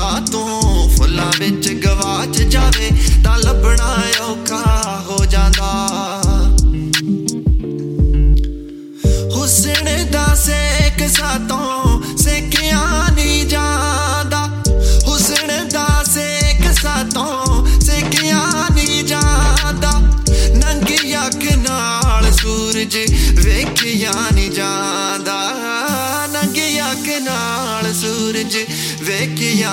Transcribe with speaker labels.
Speaker 1: तू फुल्लां विच गवाच जावे तां लभना औखा हो जांदा। हुस्न दा सेक सातों सेकिया नहीं जांदा, हुस्न दा सेक सातों सेकिया नहीं जांदा। नंगी अख नाल सूरज वेखिया नहीं जांदा, नंगी अख नाल सूरज वेखिया